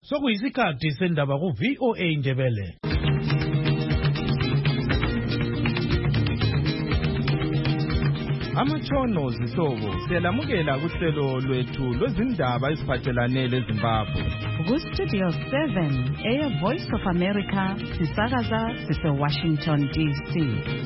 Sokuyisikhathi sendaba ku VOA Indebele. Amatshono zihlobo siyalamukela kuhlelo lwethu lwezindaba eziphathelane leZimbabwe. Ku-Studio 7 Voice of America sisakaza sise-Washington DC.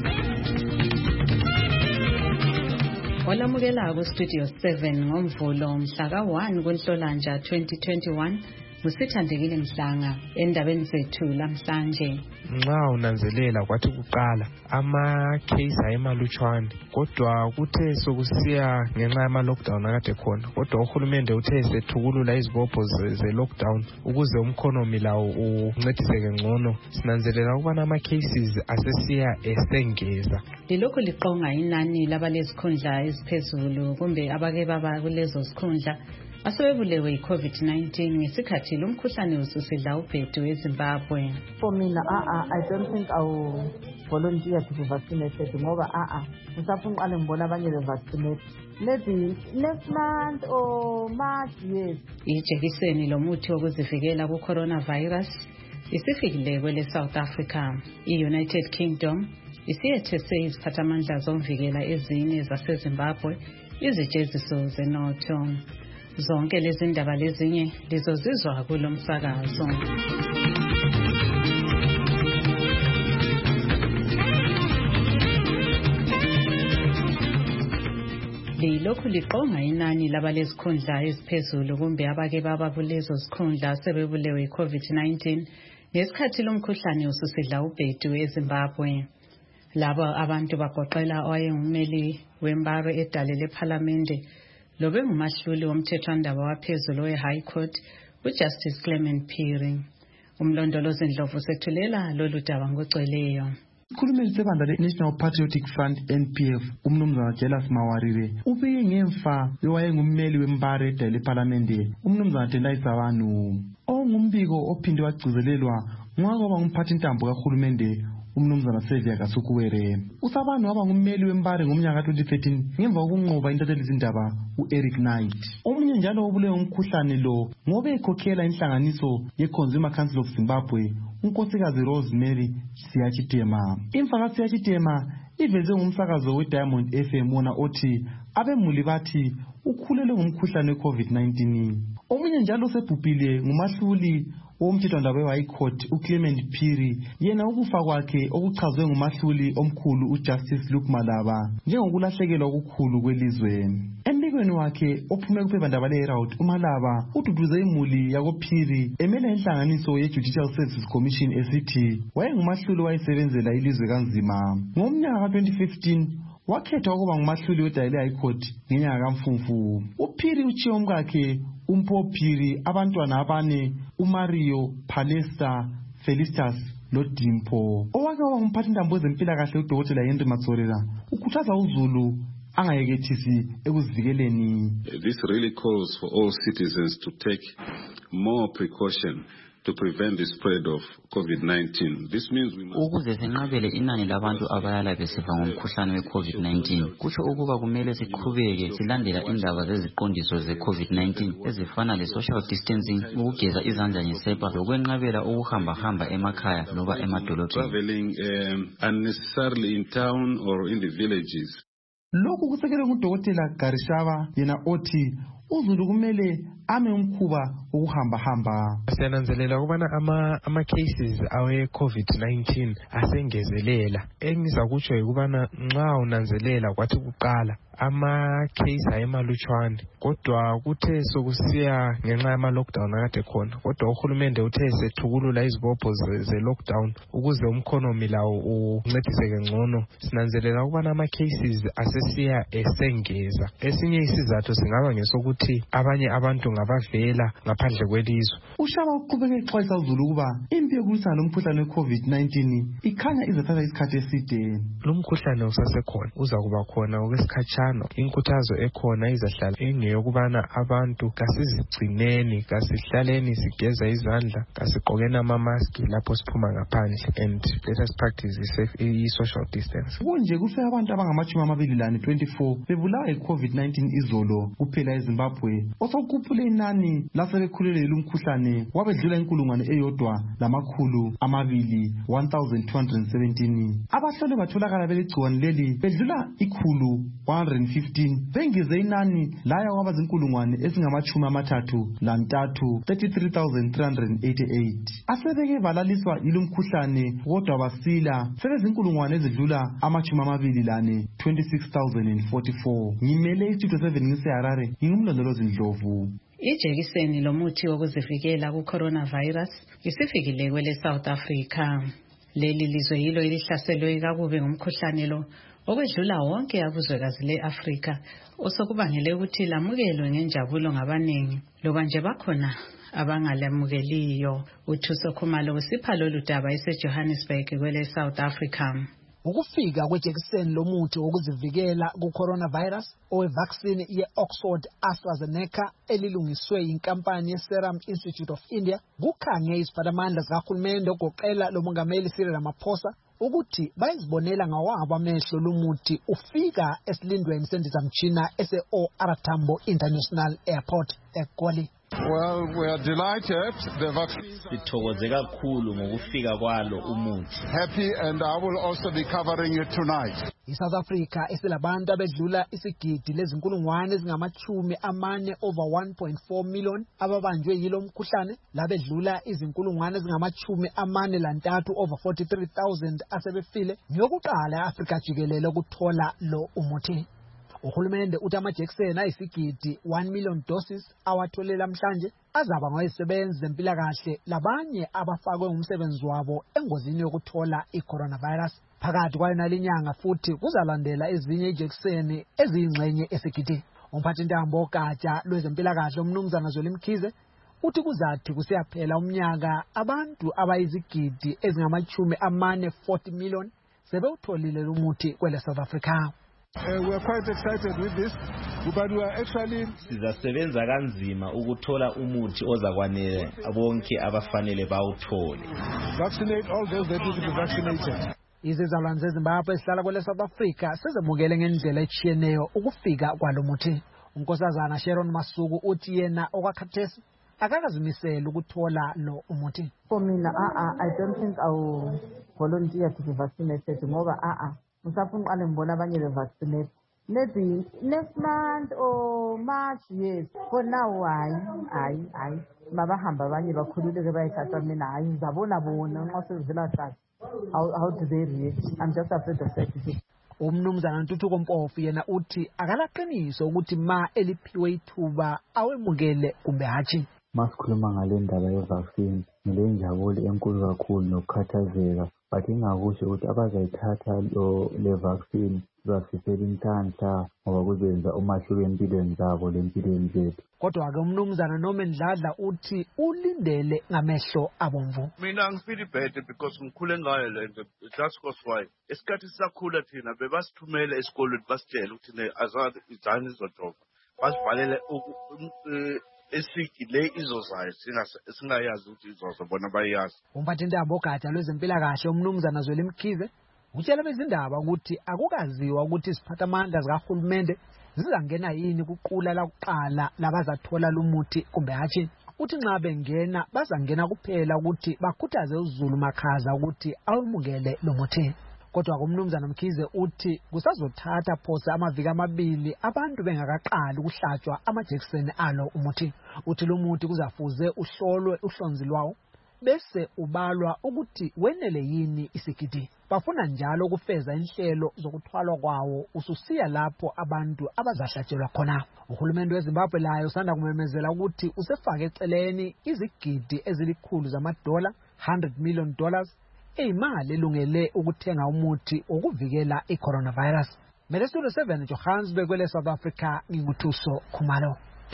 Olamukela ku-Studio 7 ngomvulo mhla ka-1 kuNhlolanja 2021. Musithandekile Mhlanga endabeni zethu lamhlanje. Nxa unanzelela kwathi kuqala ama-case ayemalutshwane kodwa kuthe sokusiya ngenxa yama-lockdown akade khona kodwa uhulumende uthe sethukulula izibopho ze-lockdown ukuze umkhonomi lawo uncediseke ngcono. Sinanzelela ukubana ama-cases asesiya esengeza. Lilokhu liqonga inani labalezikhundla eziphezulu kumbe abake baba kulezo zikhundla asebebulewe yi-COVID-19 ngesikhathi lo mkhuhlane ususidla ubhedu eZimbabwe. For mina, I don't think I will volunteer to be vaccinated ngoba ngisafuna uqale ngibona abanye be-vaccinate. Maybe next month or March, yes. Ijekiseni lomuthi wokuzivikela ku-coronavirus isifikile kwele South Africa. I-United Kingdom isiyethese iziphathamandla zomvikela ezine zaseZimbabwe izijeziso zenotho. Zonke lezi ndaba lezinye lizozizwa kulo msakazo. Lilokhu liqonga inani labalezikhundla eziphezulu kumbe abake baba kulezo zikhundla sebebulewe yi-COVID-19 ngesikhathi lo mkhuhlane ususidla ubhedu eZimbabwe. Labo abantu bagoqela owayengummeli wembaro edale lephalamende lobe ngumahluli womthethwandaba waphezulu we-High Court uJustice Clement Phiri. Umlondolozi Ndlovu sethulela lolu daba ngogcweleyo. Ikhulumeli sebandla le-National Patriotic Front NPF umnumzana Jelas Mawarire ubike ngemfa yowayengummeli wembaro edale lephalamende umnumzana Tendai Savanu. Ongumbiko ophinde wagcizelelwa ngokwaba ngumphathintambo kahulumende umnumzana Sevia Kasukuwere. Usabanu waba ngummeli wembare ngomnyaka ka-2013 ngemva kokunqoba intatheli zindaba u-Eric Knight. Omunye njalo obulewe umkhuhlane lo ngoba ekhokhela inhlanganiso ye-Consumer Council of Zimbabwe unkosikazi Rosemary Siyachitema. Imfa kaSiyachitema iveze ngumsakazo we-Diamond FM wona othi abemuli bathi ukhulelwe ngumkhuhlane we-COVID-19. Omunye njalo osebhubhile ngumahluli womthethwandaba we-High Court uClement Phiri, yena ukufa kwakhe okuchazwe ngumahluli omkhulu uJustice Luke Malaba njengokulahlekelwa okukhulu kwelizwe. Embikweni wakhe ophume kuphephandaba le-Herald, uMalaba ududuze imuli yakoPhiri emele inhlanganiso ye-Judicial Services Commission esithi wayengumahluli wayesebenzela ilizwe kanzima. Ngomnyaka ka-2015 wakhethwa ukuba ngumahluli wedale High Court ngenyanga kaMfumfu. uPhiri uchiye umkakhe uMpho Phiri abantwana abane uMario, Palesta, Felicitas loDimpho. Owake waba ngumphathintambo wezempilakahle uDokotela Henry Matsorela ukhuthaza uZulu angayekethisi ekuzivikeleni. This really calls for all citizens to take more precaution to prevent the spread of COVID-19. This means we must ukuze sinqabele inani labantu abayala besifa ngomkhuhlane we-COVID-19. Kusho ukuba kumele siqhubeke silandela indaba zeziqondiso ze-COVID-19 ezifana le-social distancing, ukugeza izandla ngesepa lokwenqabela ukuhamba emakhaya loba emadolobheni. Traveling unnecessarily in town or in the villages. Lokhu kusekelwe nguDokotela Garishaba yena othi uZulu kumele ame umkhuba ukuhamba. Siyananzelela ukubana ama-cases awe-COVID-19 asengezelela. Engizakutsho ukubana nxa unanzelela kwathi kuqala ama-case ayemalutshwane kodwa kuthe sokusiya ngenxa yama-lockdown akade khona kodwa uhulumende uthe sethukulula izibopho ze-lockdown ukuze umkhonomi lawo uncediseke ngcono. Sinanzelela ukubana ama-cases asesiya esengeza. Esinye isizathu singaba ngesokuthi abanye abantu ngabavela ngaphandle kwelizwe. Ushaba uqhubeke exwayisa uZulu ukuba impi yokulwisana nomkhuhlane we-COVID-19 ikhanya izathatha isikhathi eside. Lo mkhuhlane usasekhona uzakuba khona okwesikhatshana. Inkuthazo ekhona izahlala ingeyokubana abantu kasizigcineni, kasihlaleni sigeza izandla, kasigqokeni ama-mask lapho siphuma ngaphandle, and let us practice i-social distance. Kunje kufe abantu abangama-24 bebulawa yi-COVID-19 izolo kuphela eZimbabwe. Osokhuphule inani lasebekhulelwe lumkhuhlane wabedlula 1,217. Abahlolwe batholakala beligciwane leli bedlula 115. Bengize inani laya kwaba $33,388. Asebeke balaliswa yilumkhuhlane kodwa basila sebezinkulungwane ezidlula 26,044. Ngimele istudio 7 ngiseHarare, ngingumlondolozi Ndlovu. Ijekiseni lomuthi wokuzivikela ku-coronavirus isifikile kwele South Africa. Leli lizwe yilo elihlaselwe kakubi ngumkhuhlane lo okwedlula wonke akuzwekazi le-Afrika osokubangele ukuthi lamukelwe ngenjabulo ngabaningi loba nje bakhona abangalamukeliyo. uThuso Khumalo usipha lolu daba eseJohannesburg kwele South Africa. Ukufika kwejekiseni lomuthi wokuzivikela ku-coronavirus owe-vaccine ye-Oxford AstraZeneca elilungiswe yinkampani ye-Serum Institute of India kukhange iziphatamandla zikahulumende ogoqela lo mongameli Cyril Ramaphosa ukuthi bayizibonela ngawabo amehlo lomuthi ufika esilindweni sendizamtshina ese-OR Tambo International Airport eGoli. Well, we are delighted. The vaccine. Sithokoze kakhulu ngokufika kwalo umuthi. Happy, and I will also be covering it tonight. ISouth Africa esilabantu abedlula isigidi lezinkulungwane ezingama-40 over 1.4 million ababanjwe yilo mkhuhlane labedlula izinkulungwane ezingama-43 over 43,000 asebefile ngiyokuqala eAfrika jikelele ukuthola lo umuthi. Uhulumende uthi amajekiseni ayisigidi 1 million doses awatholela namhlanje azaba ngayisebenzi zempilakahle labanye abafakwe ngumsebenzi wabo engozini yokuthola i-coronavirus. Phakathi kwayona linyanga futhi kuzalandela ezinye ijekiseni eziyingxenye esigidi. Umphathintambo ogatsha lwezempilakahle umnumzana Zweli Mkhize uthi kuzathi kusiyaphela umnyaka abantu abayizigidi ezingama-40 million sebewutholile umuthi kwele South Africa. We are quite excited with this, but we are actually sizasebenza kanzima ukuthola umuthi ozakwanele bonke abafanele bawuthole. Vaccinate all those that need to be vaccinated. Izizalwane zeZimbabwe esihlala kwele South Africa sezemukele ngendlela etshiyeneyo ukufika kwalo muthi. Unkosazana Sharon Masuku uthi yena okwakhathesi akakazimisela ukuthola lo umuthi. For mina, I don't think I will volunteer to be vaccinated ngoba Musafuna uqale ngibona abanye be-vaccinate. Maybe next month or March, yes. For now, hayi. Mabahamba abanye bakhululeke bayithatha mina hayi ngizabona bona nxa sezivela kahle. How do they react? I'm just afraid of that. Umnumzana Ntuthuko Mpofu yena uthi akalaqiniso ukuthi ma eliphiwe ithuba awemukele kumbe hatshi. Masikhuluma ngale ndaba ye-vaccine, ngilenjabulo enkulu kakhulu nokukhathazeka. But ingakusho ukuthi abazayithatha le vaccine bazifisela inhlanhla ngoba kuzenza umahluko empilweni zabo lempilweni zethu. Kodwa-ke umnumzana Norman Dladla uthi ulindele ngamehlo abomvu. Mina ngifeel bad because ngikhule ngayo lento. That's cause why. Esikhathi sisakhula thina bebasithumele esikolweni basitshela ukuthi azange izani izojoba. Basivalele esikile izozayo singayazi ukuthi izozobona bayazi. Umphathintambo ogatsha lwezempilakahle umnumzana Zweli Mkhize utshela bezindaba ukuthi akukaziwa ukuthi iziphathamandla zikahulumende zizangena yini kuqula lakuqala labazathola lumuthi kumbe hatshi. Uthi nxa bengena bazangena kuphela ukuthi bakhuthaze uZulu makhaza ukuthi awumukele lumuthi. Kodwa kumnumzana Mkhize uthi kusazothatha phose amaviki amabili abantu bengakaqali ukuhlatshwa amajekiseni alo umuthi. Uthi lo muthi kuzafuze uhlolwe uhlonzi lwawo bese ubalwa ukuthi wenele yini isigidi. Bafuna njalo ukufeza inhlelo zokuthwalwa kwawo ususiya lapho abantu abazahlatshelwa khona. Uhulumende weZimbabwe layo usanda kumemezela ukuthi usefake eceleni izigidi ezilikhulu zamadola $100 million imali elungele ukuthenga umuthi wokuvikela i-coronavirus. Studio 7 Johannesburg kwele South Africa nginguthuso Khumalo.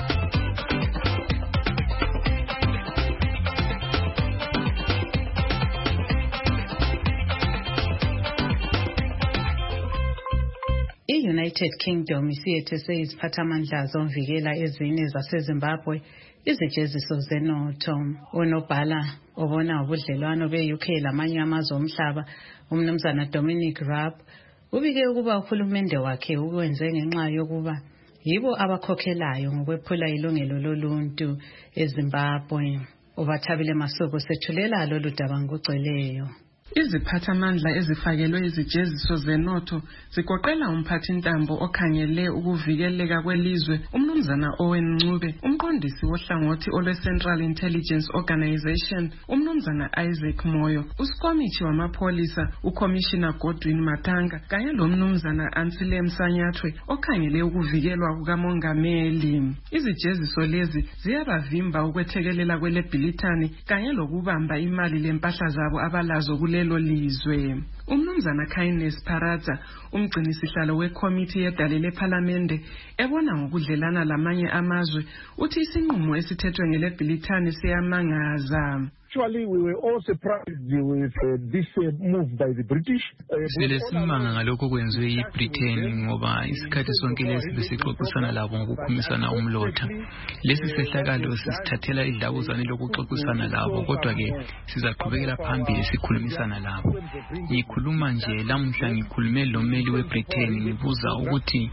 I-United Kingdom isiyethese iziphathamandla zomvikela ezine zaseZimbabwe izijeziso zenotho. Unobhala obona ubudlelwano be-UK lamanye amazwe omhlaba umnumzana Dominic Raab ubike ukuba uhulumende wakhe ukwenze ngenxa yokuba yibo abakhokhelayo ngokwephula ilungelo loluntu eZimbabwe. Ubathabile Masuku sethulela lolu daba ngokugcweleyo. Iziphathamandla ezifakelwe izijeziso zenotho zigoqela umphathintambo okhangele ukuvikeleka kwelizwe umnumzana Owen Ncube, umqondisi wohlangothi olwe-Central Intelligence Organization umnumzana Isaac Moyo, usikomithi wamapholisa uCommissioner Godwin Matanga kanye lomnumzana Ansile Msanyathwe okhangele ukuvikelwa kukamongameli. Izijeziso lezi ziyabavimba ukwethekelela kwelebhilithani kanye lokubamba imali lempahla zabo abalazo kulelo lizwe. Umnumzana Kindness Paraza, umgcinisihlalo wekomiti yedale lePhalamende ebona ngokudlelana lamanye amazwe, uthi isinqumo esithethwe ngelebhilithani siyamangaza. Actually, we were all surprised with this move by the British. Silesimanga ngalokho kwenziwe yiBritain ngoba isikhathi sonke lesi besixoxisana labo ngokukhumisana umlotha. Lesi sehlakalo sisithathela idlabuzane lokuxoxisana labo, kodwa ke sizaqhubekela phambili sikhulumisana labo. Ngikhuluma nje lamuhla ngikhulume lommeli weBritain ngibuza ukuthi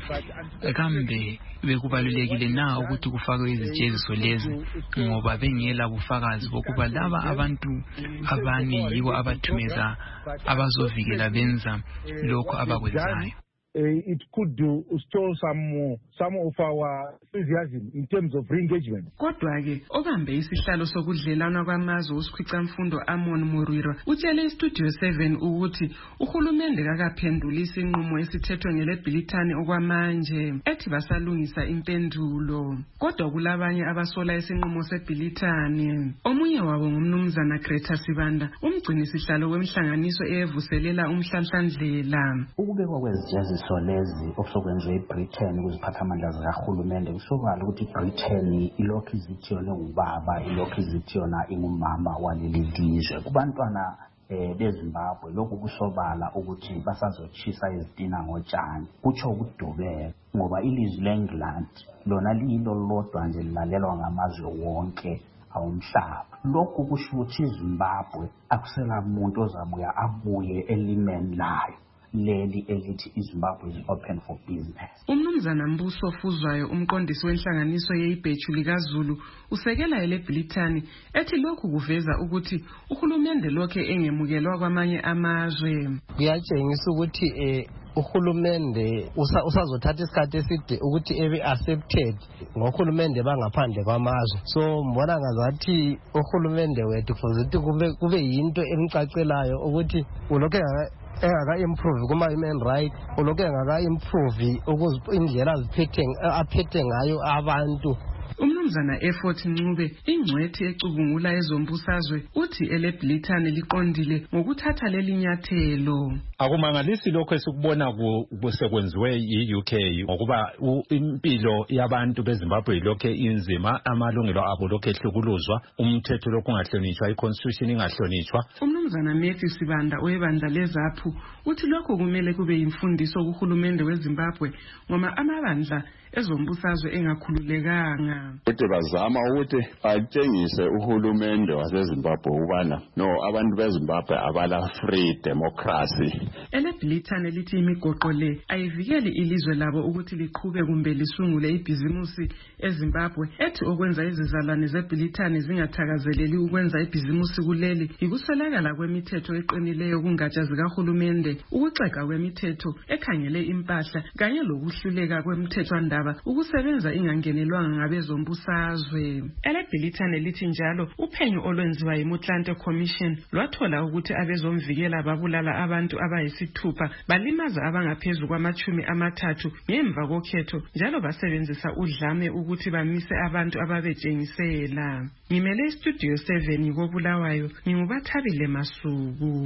kambe bekubalulekile na ukuthi kufakwe izijeziso lezi ngoba bengela bufakazi bokuba laba abantu abane yibo abathumeza abazovikela benza lokho abakwenzayo. It could store some of our enthusiasm in terms of re-engagement. Kodwa ke obambe isihlalo sokudlelana kwamazwe uSikhwicamfundo Amon Muriro utshele iStudio 7 ukuthi uhulumende kakaphendulisi inqumo esithethwe ngelebhilithani okwamanje, ethi basalungisa impendulo. Kodwa kulabanye abasola isinqumo sebhilithani. Omunye wabo ngumnumzana Greta Sibanda, umgcinisihlalo wemhlanganiso eyevuselela umhlanhlandlela. Ukubekwa kwezijeziso lezi okusokwenziwe eBritain kuziphathamandla zikahulumende kusobala ukuthi iBritain ilokhu izithiyona ubaba, ilokhu izithiyona ingumama waleli lizwe. Kubantwana beZimbabwe lokhu kusobala ukuthi basazochisa izitina ngotshani, kutsho ukudubeka ngoba ilizwi leEngland lona liyilo lodwa nje lilalelwa ngamazwe wonke awumhlaba. Lokhu kusho ukuthi iZimbabwe akusela muntu ozabuya abuye elimeni layo leli elithi iZimbabwe is open for business. Umnumzana Mbuso Fuzwayo, umqondisi wenhlanganiso yeIbheju likaZulu, usekela elebhilithani ethi lokhu kuveza ukuthi uhulumende lokhe engemukelwa kwamanye amazwe. Kuyatshengisa ukuthi uhulumende usazothatha isikhathi eside ukuthi ebe accepted ngohulumende bangaphandle kwamazwe. So mbona ngazathi uhulumende wethu futhi kube yinto emcacelayo ukuthi ulokhe engaka-improve kuma-human rights, ulokhu engaka-improve indlela aphethe ngayo abantu. Umnumzana Effort Ncube, ingcwethi ecubungula ezombusazwe, uthi elebhilithani liqondile ngokuthatha leli nyathelo. Akumangalisi lokho esikubona kusekwenziwe yi-UK ngokuba impilo yabantu beZimbabwe lokhe inzima, amalungelo abo lokhe ehlukuluzwa, umthetho lokhu ungahlonitshwa, iconstitution ingahlonitshwa. Umnumzana Matthew Sibanda oyebandla leZAPHU uthi lokho kumele kube yimfundiso kuhulumende weZimbabwe ngoba amabandla ezombusazwe engakhululekanga. Ukuthi bazama ukuthi batshengise uhulumende waseZimbabwe ubana no, abantu beZimbabwe abala free democracy. Elebhilithani lithi imigoqo le ayivikeli ilizwe labo ukuthi liqhube kumbe lisungule ibhizimusi eZimbabwe, ethi okwenza izizalwane zebhilithani zingathakazeleli ukwenza ibhizimusi kuleli yikuswelakala kwemithetho eqinileyo kungatsha zikahulumende, ukuxega kwemithetho ekhangele impahla kanye lokuhluleka kwemithethwandaba ukusebenza ingangenelwanga ngabezombusazwe. Elebhilithani lithi njalo uphenyo olwenziwa yiMutlante Commission lwathola ukuthi abezomvikela babulala abantu abayisithupha, balimaza abangaphezulu kwama-30 ngemva kokhetho, njalo basebenzisa udlame ukuthi bamise abantu ababetshengisela. Ngimele iStudio 7 koBulawayo, ngingubathabile Masuku.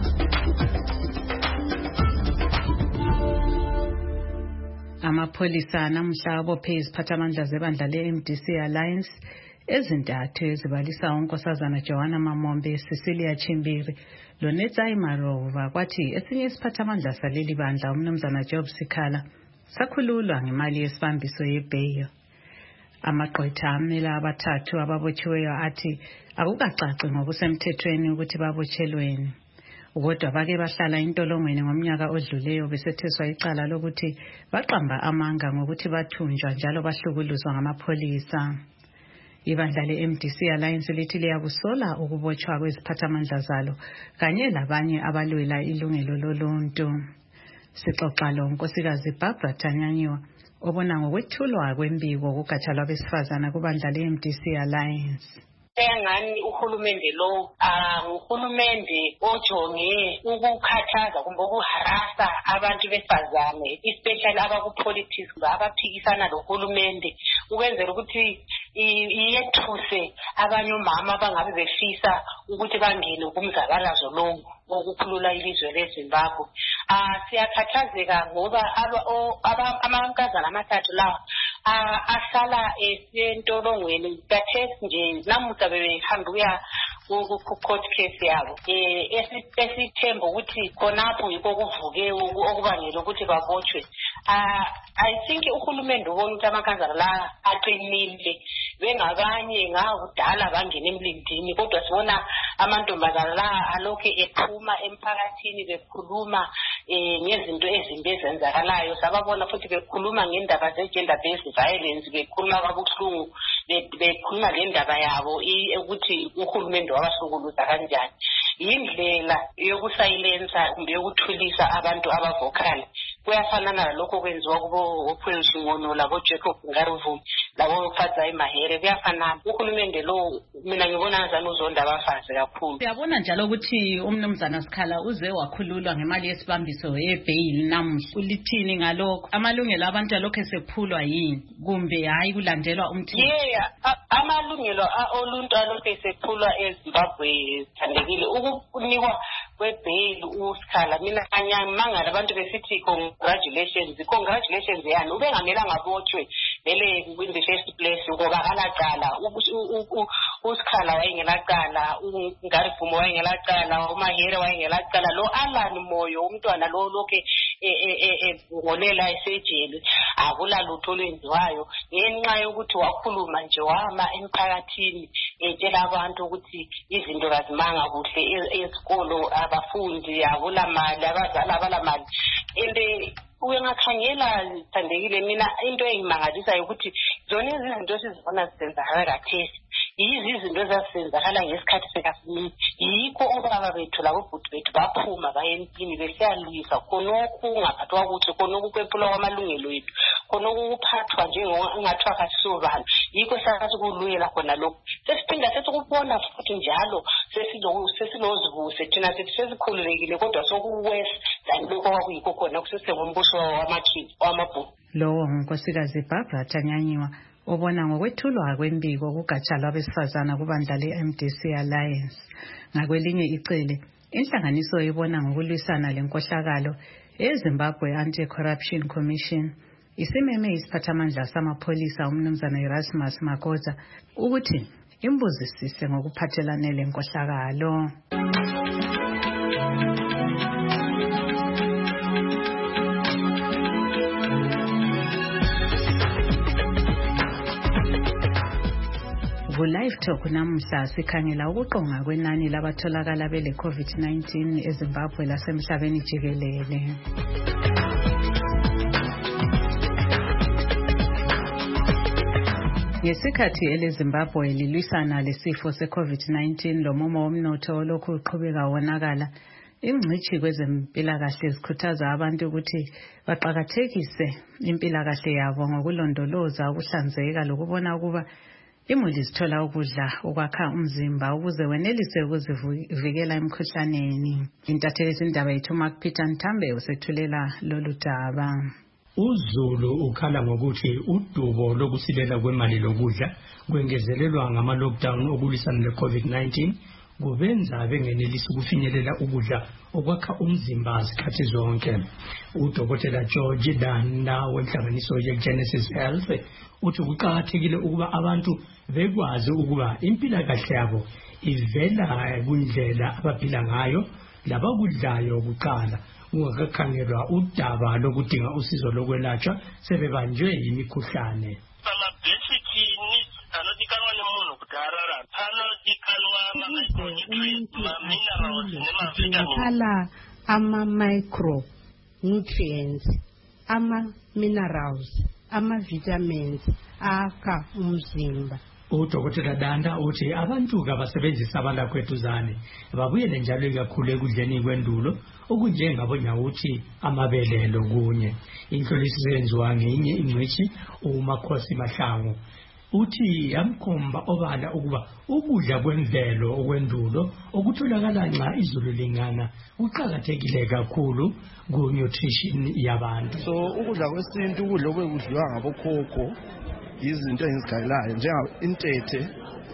Amapholisa namhla abophe iziphathamandla zebandla le-MDC Alliance ezintathu ezibalisa unkosazana Joanna Mamombe, Cecilia Chimbiri loNetsai Marova, kwathi esinye isiphathamandla saleli bandla umnumzana Job Sikhala sakhululwa ngemali yesibambiso yeBeyo. Amagqwetha amela abathathu ababotshiweyo athi akukacaci ngokusemthethweni ukuthi babotshelweni. Kodwa bake bahlala intolongweni ngomnyaka odluleyo besetheswa icala lokuthi baqamba amanga ngokuthi bathunjwa njalo bahlukuluzwa ngamapholisa. Ibandla le-MDC Alliance lithi liyakusola ukubotshwa kweziphathamandla zalo kanye labanye abalwela ilungelo loluntu. Sixoxa lo Nkosikazi Barbara Tanyanyiwa obona ngokwethulwa kwembiko kugatsha lwabesifazana kubandla le-MDC Alliance. Engani uhulumende lo uhulumende ojonge ukukhathaza kumbe ukuharasa abantu besifazane especially abakupolitics abaphikisana lohulumende ukwenzela ukuthi iyethuse abanye omama abangabe befisa ukuthi bangene kumzabalazo lo okukhulula ilizwe leZimbabwe. Siyakhathazeka ngoba amankazana amathathu lawa ahlala esentolongweni kathesi nje namuhla bebehamba ukuya ku-court case yabo esithemba ukuthi khonapho yikho kuvuke okubangela ukuthi babotshwe. I think uhulumende ubona ukuthi amankazana la aqinile bengabanye ngakudala bangena emlindini kodwa sibona amantombazana la alokhe ephuma emphakathini bekhuluma ngezinto ezimbi ezenzakalayo. Sababona futhi bekhuluma ngendaba ze-gender based violence bekhuluma kabuhlungu bekhuluma le ndaba yabo ukuthi uhulumende wabahlukuluza kanjani. Yindlela yokusayilensa kumbe yokuthulisa abantu abavocal. Kuyafanana nalokho kwenziwa kubo Phezulu labo Jacob Ngaruvu labo Fadzai Mahere kuyafanana. Uhulumende lo mina ngibona ngazana uzonda abafazi kakhulu. Siyabona njalo ukuthi umnumzana Sikhala uze wakhululwa ngemali yesibambiso yebail namuhla. Ulithini ngalokho? Amalungelo abantu alokho esephulwa yini kumbe hayi kulandelwa umthetho? Amalungelo oluntu alokho esephulwa eZimbabwe thandekile ukunikwa kwebail uSikhala. Mina ngiyamangala abantu besithi congratulations yani ubengamelanga abotshwe vele in the first place ngoba alaqala uSikhala wayengelaqala uNgarivumo wayengelaqala uMahere wayengelaqala lo Alan Moyo umntwana lo lokhe ngolela esejele akula lutho olwenziwayo ngenxa yokuthi wakhuluma nje wama emphakathini etshela abantu ukuthi izinto kazimanga kuhle ezikolo abafundi akula mali abazali abalamali uyengakhangela thandekile mina into engimangalisa ukuthi zona izinto sizibona zisenzakala kathesi yizi izinto ezasenzakala ngesikhathi sekaSmith yikho obaba bethu labobhuti bethu baphuma bayempini besiyalwisa khonokho ungaphathwa kuthi khonokho kwephula kwamalungelo ethu khonokho kuphathwa njengongathiwa kasobani yikho sasikulwela khona lokho sesiphinda sesikubona futhi njalo sesilozibuse thina sethi sesikhululekile kodwa sokuwesi than lokho kwakuyikho khona kusesengumbuso wamabhuku. Lo Nkosikazi Barbara Tanyanyiwa obona ngokwethulwa kwembiko kugatsha lwabesifazana kubandla le-MDC Alliance. Ngakwelinye icele inhlanganiso ibona ngokulwisana lenkohlakalo eZimbabwe Anti-Corruption Commission isimeme isiphathamandla samapholisa umnumzana Erasmus Makhoza ukuthi imbuzisise ngokuphathelane lenkohlakalo. Live Talk namuhla sikhangela ukuqonga kwenani labatholakala bele COVID-19 eZimbabwe lasemhlabeni jikelele. Ngesikhathi eleZimbabwe lilwisana lesifo seCovid-19 lomumo womnotho olokhu uqhubeka wonakala, ingcitshi kwezempilakahle zikhuthaza abantu ukuthi baqakathekise impilakahle yabo ngokulondoloza ukuhlanzeka lokubona ukuba imuli zithola ukudla okwakha umzimba ukuze wenelise ukuzivikela emkhuhlaneni. Intatheli izindaba yethu Mark Peter Ntambe usethulela lolu daba. uZulu ukhala ngokuthi udubo lokusilela kwemali lokudla kwengezelelwa ngama-lockdown okulwisana le-COVID-19 kubenza bengenelisi ukufinyelela ukudla okwakha umzimba zikhathi zonke. Udokotela George Danda wenhlanganiso ye-Genesis Health uthi kuqakathekile ukuba abantu bekwazi ukuba impilakahle yabo ivela kundlela abaphila ngayo labakudlayo kuqala ungakakhangelwa udaba lokudinga usizo lokwelatshwa sebebanjwe yimikhuhlane. umuntu aphile kudingakala ama-micronutrients, ama-minerals, ama-vitamins akha umzimba. Udokotela Danda uthi abantu abasebenzisa abalakwetuzane babuyele njalo kakhulu ekudleni kwendulo okunjengabonyawuthi amabele lokunye. Inhloliso yenziwa ngenye ingcitshi uMakhosi Mahlangu uthi yamkhomba obala ukuba ukudla kwemvelo okwendulo okutholakala nxa izulu lingana kuqakathekile kakhulu ku-nutrition yabantu. So ukudla kwesintu ukudla okwekudliwa ngabokhokho izinto engizigayelayo njengintete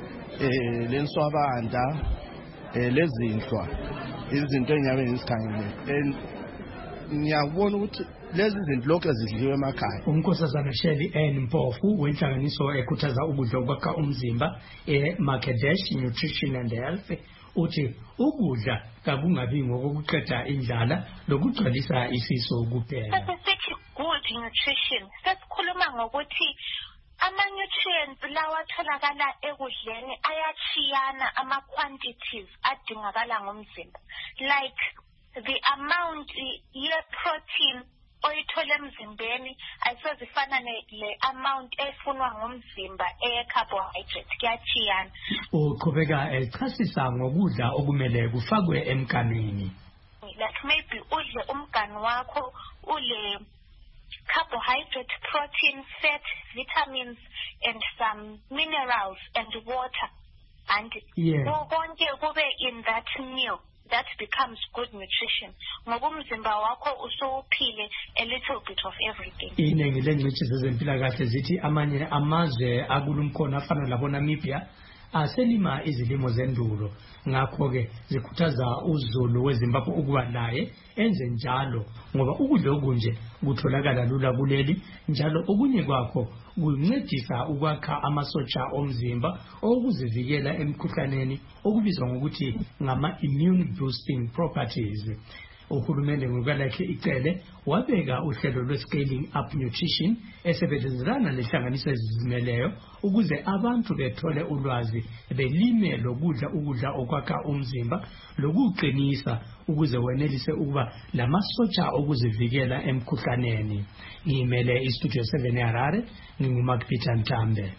lenswabanda lezinhlwa izinto engiyabe ngizigayele ngiyabona ukuthi lezi zinto lokho zidliwe emakhaya. Unkosazana Shelley N Mpofu wenhlanganiso ekhuthaza ukudla okwakha umzimba Makedesh Nutrition and Health uthi ukudla kakungabi ngokuqeda indlala lokugcwalisa isiso kuphela. Good nutrition sesikhuluma ngokuthi ama-nutrients lawa atholakala ekudleni ayachiyana ama-quantities adingakala ngumzimba, like the amount ye-protein oyithola emzimbeni ayisozifana le-amount efunwa ngumzimba eye-carbohydrate, kuyachiyana. Uqhubeka echasisa ngokudla okumele kufakwe emganwini. Like maybe udle umganu wakho ule carbohydrate, protein, fat, vitamins, and some minerals and water. And konke kube in that meal. That becomes good nutrition. Ngobumzimba wakho usuphile a little bit of everything. Iningi lengcitshi zezempilakahle zithi amanye amazwe akulumkhono afana labo Namibia aselima izilimo zendulo, ngakho-ke zikhuthaza uZulu weZimbabwe ukuba naye enze njalo ngoba ukudla okunje kutholakala lula kuleli, njalo okunye kwakho kuncedisa ukwakha amasotsha omzimba okuzivikela emikhuhlaneni okubizwa ngokuthi ngama-immune boosting properties. Uhulumende ngokwalakhe icele wabeka uhlelo lwe-scaling up nutrition esebenzelana nehlanganiso ezizimeleyo ukuze abantu bethole ulwazi belime lokudla ukudla okwakha umzimba lokuqinisa ukuze wenelise ukuba lamasotsha okuzivikela emikhuhlaneni. Ngimele istudio 7 eHarare, nginguMark Peter Ntambe.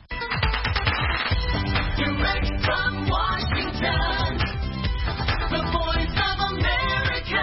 Direct from Washington, the Voice of America.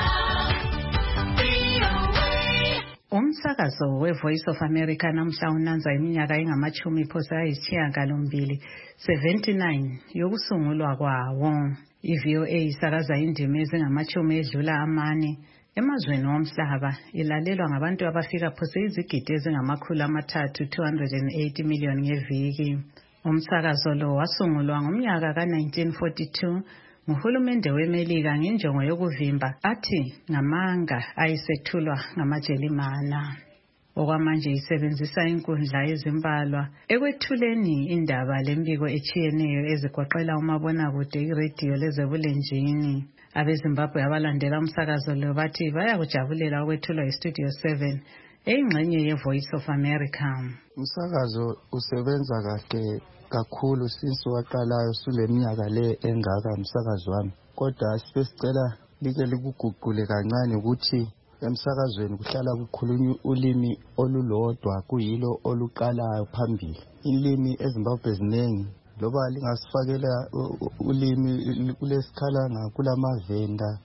Umsakazo we-Voice of America namhla unanza iminyaka engamachumi phosa ayisishiyagalombili 79 yokusungulwa kwawo. I-VOA isakaza indima ezingamachumi edlula amane emazweni womhlaba, ilalelwa ngabantu abafika phose izigidi ezingamakhulu amathathu 280 million ngeviki. Umsakazo lo wasungulwa ngomnyaka ka-1942 nguhulumende weMelika ngenjongo yokuvimba athi ngamanga ayisethulwa ngamaJelimane. Okwamanje isebenzisa inkundla ezimbalwa ekwethuleni indaba lembiko echiyeneyo ezigoqela umabonakude, iradio lezebulenjini. AbeZimbabwe abalandela umsakazo lo bathi bayakujabulela ukwethulwa iStudio 7 eyingxenye yeVoice of America. Umsakazo usebenza kahle kakhulu since waqalayo suleminyaka le engaka umsakazo wami, kodwa sicela like likuguqule kancane ukuthi emsakazweni kuhlala kukhulunywa ulimi olulodwa kuyilo oluqalayo phambili. Ilimi eZimbabwe ziningi, loba lingasifakela ulimi kulesikhalanga, kulamavenda,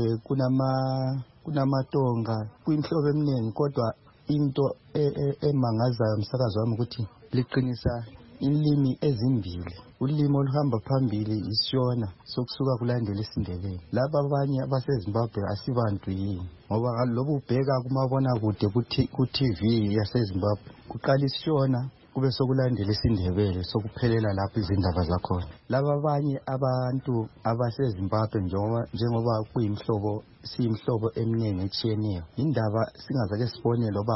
kunamatonga, kuyimhlobo eminingi, kodwa into emangazayo umsakazo wami ukuthi liqinisa ilimi ezimbili. Ulimi oluhamba phambili iShona sokusuka kulandela isiNdebele. Laba abanye abaseZimbabwe asibantu yini, ngoba lobu ubheka kumabonakude ku-TV yaseZimbabwe kuqala iShona kube sokulandela isiNdebele sokuphelela lapho izindaba zakhona. Laba abanye abantu abaseZimbabwe njengoba siyimhlobo eminingi etshiyeneyo, indaba singazake sibone loba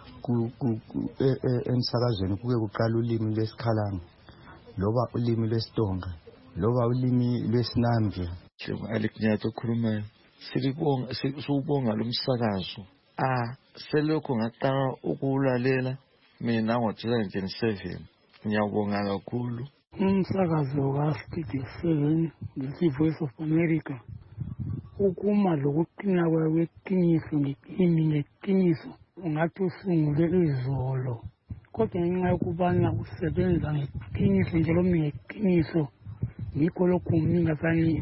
emsakazweni kuke kuqala ulimi lwesikhalanga, loba ulimi lwesitonga, loba ulimi lwesinambia. Alikunyato khulumayo siwubonga lo msakazo. Selokho ngaqala ukulalela mina ngo-2007. Ngiyabonga kakhulu umsakazo kaStudio 7 ngeVoice of America ukuma lokuqina kweqiniso ngeqiniso ungathi usungule izolo kodwa ngenxa yokubana usebenza ngeqiniso njalo ngeqiniso yikho lokhu mingazani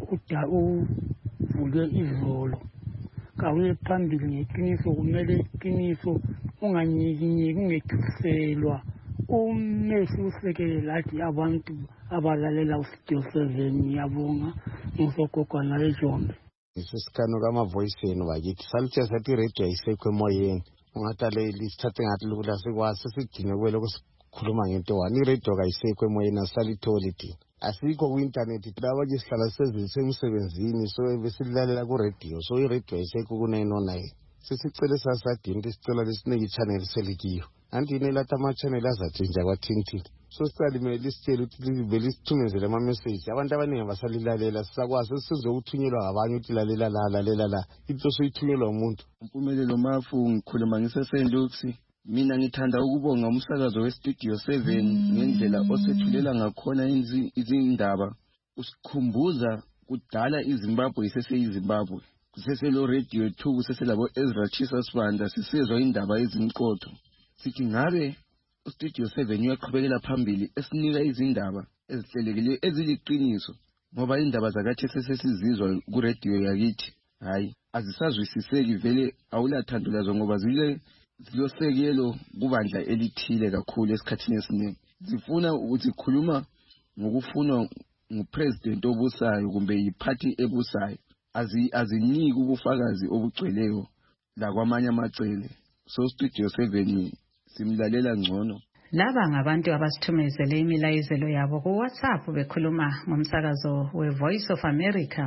uvule izolo kawuye phambili ngeqiniso kumele iqiniso unganyikinyeki ungethuselwa umesi usekele lathi abantu abalalela uStudio 7 ngiyabonga ngizogogwana eJombe isisikano kama-voice enu bakithi salithe sathi iredio ayisekho emoyeni ungatale lisithathe ngathi lokula sikwazi sidinge kweloko sikhuluma ngento wani iredio kayisekho emoyeni asalitholi thina asikho ku-intanethi laba nje sihlala sisemsebenzini so besilalela kuredio so iredio ayisekho ku-909 sisicele sasadini ukuthi sicela lesinike i-channel selikiyo anti inelata ama-channel azatshintsha kwathini so sicalimele lisitshele ukuthi libe lisithumezele ama-message abantu abaningi basalilalela sisakwazi sizokuthunyelwa ngabanye ukuthi lalela la into soyithunyelwa umuntu Mpumelelo Mafu ngikhuluma ngiseSendux mina ngithanda ukubonga umsakazo weStudio 7 ngendlela osethulela ngakhona izindaba usikhumbuza kudala iZimbabwe iseseyiZimbabwe kuseselo radio 2 kuseselabo Ezra Chisa Sibanda sisezwa indaba ezimqotho sithi ngabe uStudio 7 uyaqhubekela phambili esinika izindaba ezihlelekileyo eziliqiniso ngoba indaba zakathi sesizizwa ku radio yakithi hayi azisazwisiseki vele awulathando lazo ngoba zilosekelo kubandla elithile kakhulu esikhathini esiningi zifuna ukuthi khuluma ngokufunwa ngupresident obusayo kumbe yiparty ebusayo aziniki ubufakazi obugcweleyo la kwamanye amacele so Studio 7 simlalela ngcono laba ngabantu abasithumezele imilayezelo yabo ku WhatsApp bekhuluma ngomsakazo weVoice of America.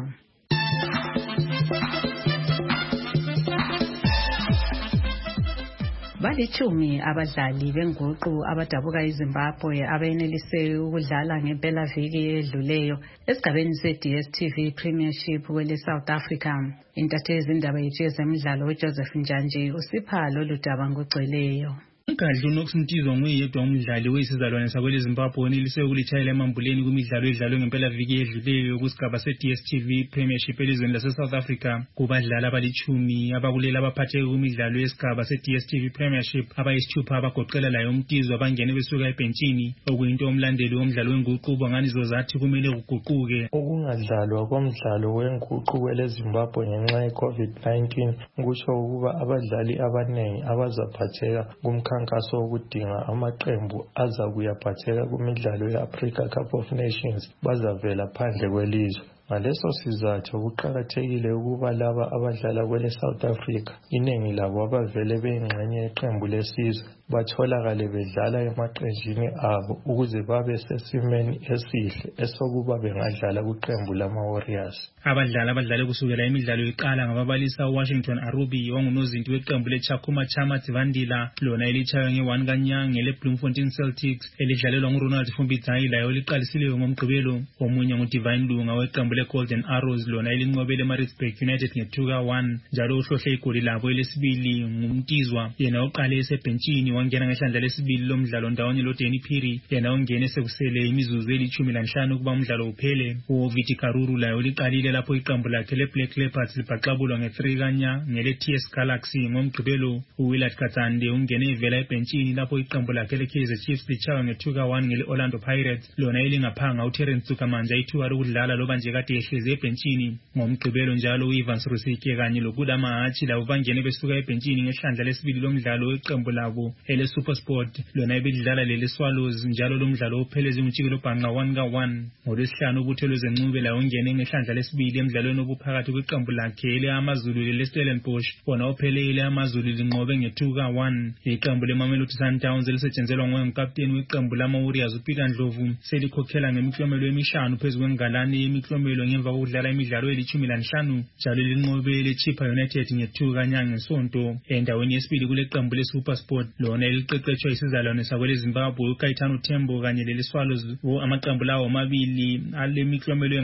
Balithumi abadlali benguqu abadabuka eZimbabwe abenelise ukudlala ngempela viki edluleyo esigabeni seDStv Premiership kwele South Africa. Intatheli izindaba yethu yezemidlalo uJoseph Njanji usipha lolu daba ngogcweleyo. Ugadlu Nokusintizwa nguyedwa umdlali wesizalwane sakwele Zimbabwe onelise ukulitshayela emambuleni kumidlalo edlalwe ngempela viki edluleyo kusigaba seDStv Premiership elizweni lase-South Africa. Kubadlali abalitshumi abakulela abaphatheke kumidlalo yesigaba seDStv Premiership abayisithupha abagoqela layo umtizwa abangene besuka ebhentshini okuyinto umlandeli womdlalo wenguqu bangani zozathi kumele kuguquke. Ukungadlalwa komdlalo wenguqu kwele Zimbabwe ngenxa ye-COVID-19 kusho ukuba abadlali abaningi abazaphatheka kumkhankaso wokudinga amaqembu azakuyaphatheka kumidlalo ye-Africa Cup of Nations bazavela phandle kwelizwe. Ngaleso sizathu kuqakathekile ukuba laba abadlala kwele South Africa iningi labo abavele beyingxenye yeqembu lesizwe batholakale bedlala emaqenjini abo ukuze babe sesimeni esihle esokuba bengadlala kuqembu lama-Warriors. Abadlali kusukela imidlalo iqala ngababalisa uWashington Arubi ongunozinti weqembu leChakuma Chamath Vandila lona elitshaywe nge-1 kaNyanga leBloemfontein Celtics elidlalelwa nguRonald Fumbidzai layo liqalisile ngomgqibelo. Omunye nguDivine Lunga weqembu leGolden Arrows lona elinqobele eMaritzburg United nge-2-1 njalo uhlohle igoli labo elesibili ngumtizwa yena oqale esebhentshini wangena ngehlandla lesibili lomdlalo ndawonye loDanny Phiri yena ongene sekusele imizuzu eli-15 ukuba umdlalo uphele. uViti Karuru layo liqalile lapho iqembu lakhe leBlack Leopards libhaqabulwa nge-3 kaNyanga ngele-TS Galaxy ngomgqibelo. uWillard Katsande ungene evela ebhentshini lapho iqembu lakhe leKaizer Chiefs litshaywa nge-2-1 ngele-Orlando Pirates lona elingaphanga uTerence Tsukamanja ithuba lokudlala loba nje kade ehlezi ebhentshini. Ngomgqibelo njalo uEvans Rusike kanye loKudama Hachi labo bangene besuka ebhentshini ngehlandla lesibili lomdlalo weqembu labo eleSuperSport lona ebedlala leleSwallows njalo lomdlalo upheleze umjikelo bhanqa 1-1. ngolwesihlanu uButhelwe Zencube layo ungene ngehlandla lesibili emdlalweni obuphakathi kweqembu lakhe eleAmazulu leleStellenbosch wona ophelele AmaZulu linqobe nge-2-1. iqembu leMamelodi Sundowns elisetshenzelwa ngoyingkapteni weqembu lama-Warriors uPeter Ndlovu selikhokhela ngemiklomelo emihlanu phezu kwengalane yemiklomelo ngemva kokudlala imidlalo eli-15 njalo linqobe leChippa United nge-2 kaNyanga ngesonto. Endaweni yesibili kuleqembu leSuperSport lona eliqeqetshwa isizalwane sakwele Zimbabwe uKaitano Tembo kanye leleSwallows amaqembu lawo amabili alemiklomelo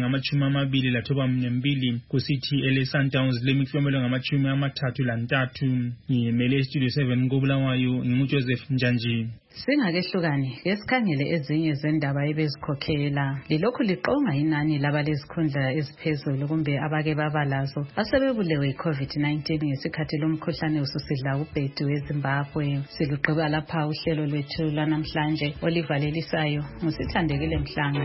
engama-22 kusithi eleSundowns lemiklomelo engama-33. ngimele iStudio 7 koBulawayo nginguJoseph Njanji. Singakehlukani ngesikhangele ezinye zendaba ebezikhokhela. Lilokhu liqonga inani labalezikhundla eziphezulu kumbe abake babalazo asebebulewe iCovid-19 ngesikhathi lomkhuhlane ususidla ubhedu eZimbabwe. Siluqhiba lapha uhlelo lwethu lwanamhlanje olivalelisayo ngusithandekile Mhlanga.